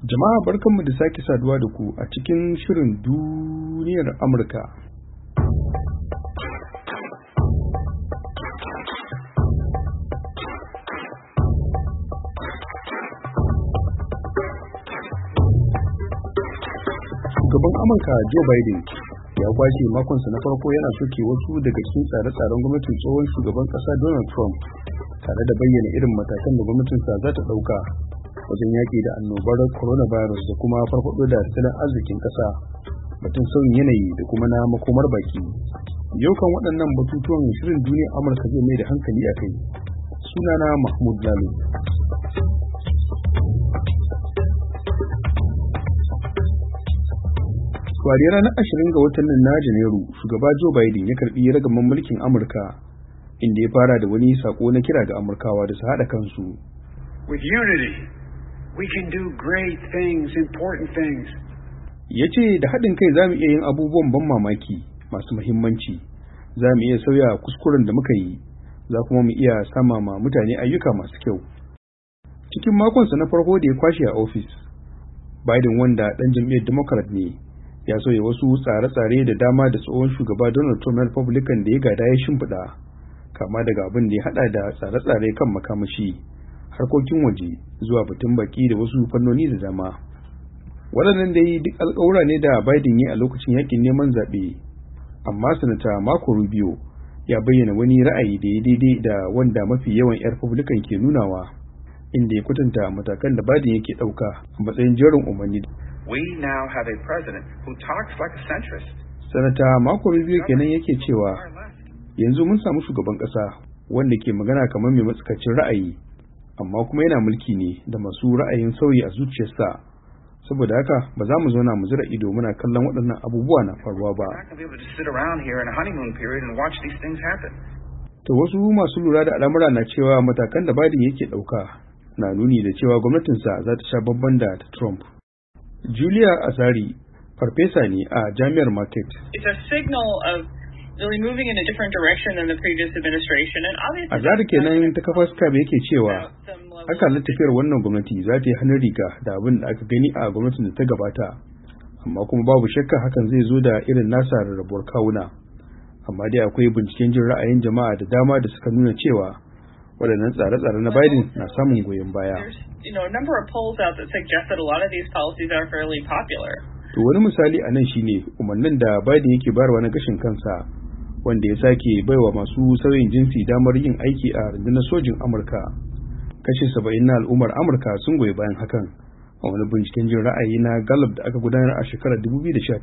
Jama'a barkanmu da sake saduwa da ku a cikin shirin duniyar Amurka. Shugaban Amurka Joe Biden ya kwashe makonsa na farko yana soke wasu daga cikin tsare-tsaren gwamnatin tsohon shugaban ƙasa Donald Trump, tare da bayyana irin matakan da gwamnatinsa za ta ɗauka wajen yaƙi da annobar coronavirus da kuma farfaɗo da tattalin arzikin ƙasa, batun sauyin yanayi da kuma na makomar baki. Yau kan waɗannan batutuwan shirin duniyar Amurka zai mai da hankali a kai. Sunana Mahmud Lalo. Kwariya ranar 20 ga watan nan na Janairu, shugaba Joe Biden ya karɓi ragaman mulkin Amurka, inda ya fara da wani sako na kira ga Amurkawa da su haɗa kansu. With unity, we can do great things, important things. Ya ce da haɗin kai za mu iya yin abubuwan ban mamaki masu muhimmanci, za mu iya sauya kuskuren da muka yi, za kuma mu iya sama ma mutane ayyuka masu kyau. Cikin makonsa na farko da ya kwashe a ofis, Biden, wanda ɗan jam'iyyar Democrat ne, ya sauya wasu tsare-tsare da dama da tsohon shugaba Donald Trump na Republican da ya gada ya shimfiɗa, kama daga abin da ya haɗa da tsare-tsare kan makamashi, harkokin waje, zuwa batun baki da wasu fannoni da dama. Waɗannan dai duk alƙawura ne da Biden ya a lokacin yakin neman zaɓe, amma Sanata Marco Rubio ya bayyana wani ra'ayi da ya daidai da wanda mafi yawan 'yan Republican ke nunawa, inda ya kwatanta matakan da Biden yake ɗauka a matsayin jerin umarni. We now have a president who talks like a centrist. Sanata Marco Rubio kenan yake cewa yanzu mun samu shugaban ƙasa wanda ke magana kamar mai matsakaicin ra'ayi, amma kuma yana mulki ne da masu ra'ayin sauyi a zuciyarsa. Saboda haka ba za mu zauna mu zira ido muna kallon waɗannan abubuwa na faruwa ba. To wasu masu lura da al'amura na cewa matakan da Biden yake ɗauka na nuni da cewa gwamnatinsa za ta sha bamban da ta Trump. Julia Azari farfesa ne a Jami'ar Marquette. It's a signal of really moving in a different direction than the previous administration, and obviously Azari kenan ta kafar Skype yake cewa akalar tafiyar wannan gwamnati za ta yi hannun riga da abin da aka gani a gwamnatin da ta gabata, amma kuma babu shakka hakan zai zo da irin nasa rarrabuwar kawuna. Amma dai akwai binciken jin ra'ayin jama'a da dama da suka nuna cewa waɗannan tsare-tsare na Biden na samun goyon baya. A number of polls out that suggest that a lot of these policies are fairly popular. To wani misali a nan shine umarnin da Biden yake bayarwa na gashin kansa, wanda ya sake baiwa masu sauyin jinsi damar yin aiki a rundunar sojin Amurka. Kashi 70 na al'ummar Amurka sun goyi bayan hakan a wani binciken jin ra'ayi na Gallup da aka gudanar a shekarar 2019.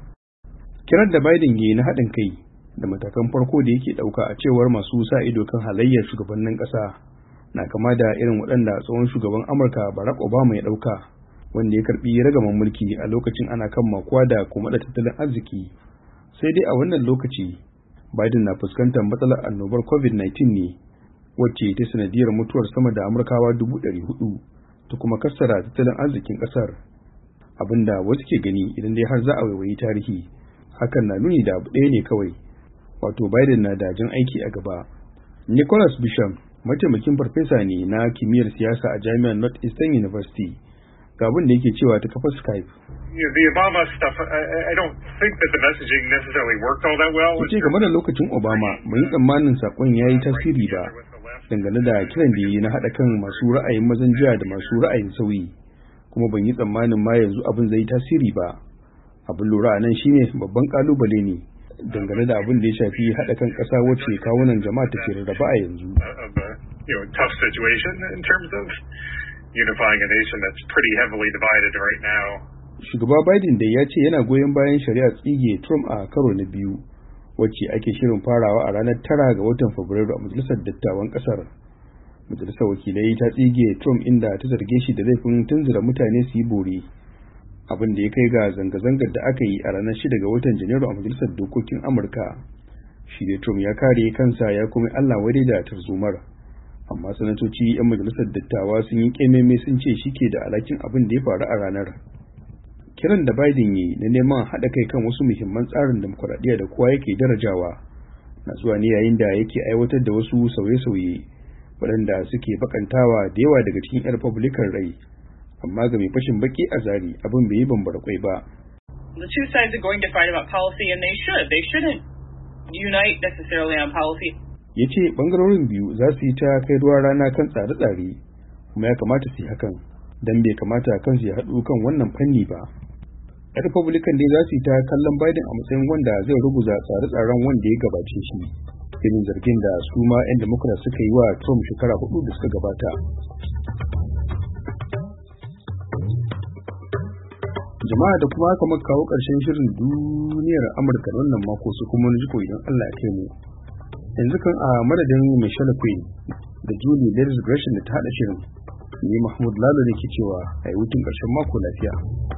Kiran da Biden ya yi na haɗin kai da matakan farko da yake ɗauka a cewar masu sa ido kan halayyar shugabannin ƙasa na kama da irin waɗanda tsohon shugaban Amurka Barack Obama ya ɗauka, wanda ya karɓi ragaman mulki a lokacin ana kan makuwa da kuma da tattalin arziki. Sai dai a wannan lokaci Biden na fuskantar matsalar annobar COVID-19 ne, wacce ta sanadiyar mutuwar sama da Amurkawa 400,000 ta kuma kassara tattalin arzikin ƙasar. Abinda wasu ke gani idan dai har za a waiwayi tarihi, hakan na nuni da abu ɗaya ne kawai, wato Biden na da jan aiki a gaba. Nicholas Bishop, mataimakin farfesa ne na kimiyyar siyasa a Jami'ar Northeastern University, ga abin da yake cewa ta kafar Skype. The Obama stuff, I don't think that the messaging necessarily worked all that well. Yace game da lokacin Obama, ban yi tsammanin sakon yayi tasiri ba dangane da kiran da yi na haɗa kan masu ra'ayin mazan jiya da masu ra'ayin sauyi, kuma ban yi tsammanin ma yanzu abin zai yi tasiri ba. Abin lura a nan shine babban kalubale ne dangane da abin da ya shafi haɗa kan ƙasa wacce kawunan jama'a take rarraba a yanzu. Tough situation in terms of unifying a nation that's pretty heavily divided right now. Shugaba Biden da ya ce yana goyon bayan shari'a tsige Trump a karo na biyu, wacce ake shirin farawa a ranar 9 ga watan Fabrairu a Majalisar Dattawan ƙasar. Majalisar Wakilai ta tsige Trump inda ta zarge shi da laifin tunzura mutane su yi bore, abin da ya kai ga zanga-zangar da aka yi a ranar 6 ga watan Janairu a Majalisar Dokokin Amurka. Shi dai Trump ya kare kansa ya kuma Allah wadai da tarzomar, amma sanatoci 'yan majalisar dattawa sun yi kememe sun ce shi ke da alhakin abin da ya faru a ranar. Kiran da Biden yi na neman haɗa kai kan wasu muhimman tsarin demokuraɗiyya da kowa yake darajawa na zuwa ne yayin da yake aiwatar da wasu sauye-sauye waɗanda suke bakantawa da yawa daga cikin 'yan Republican rai, amma ga mai fashin baki a zari abin bai yi bambara kwai ba. The two sides are going to fight about policy, and they shouldn't unite necessarily on policy. Ya ce bangarorin biyu za su yi ta kai ruwa rana kan tsare-tsare, kuma ya kamata su yi hakan don bai kamata kansu ya haɗu kan wannan fanni ba. Yan Republican dai za su yi ta kallon Biden a matsayin wanda zai ruguza tsare-tsaren wanda ya gabace shi, irin zargin da su ma 'yan Democrat suka yi wa Trump shekara 4 da suka gabata. Jama'a da kuma haka muka kawo ƙarshen shirin duniyar Amurka wannan mako, su kuma wani jiko idan Allah ya kai mu. Yanzu kan a madadin Michelle Quinn da Julie Ladis Gresham da ta haɗa shirin, ni Mahmud Lalo ne ke cewa a yi hutun ƙarshen mako lafiya.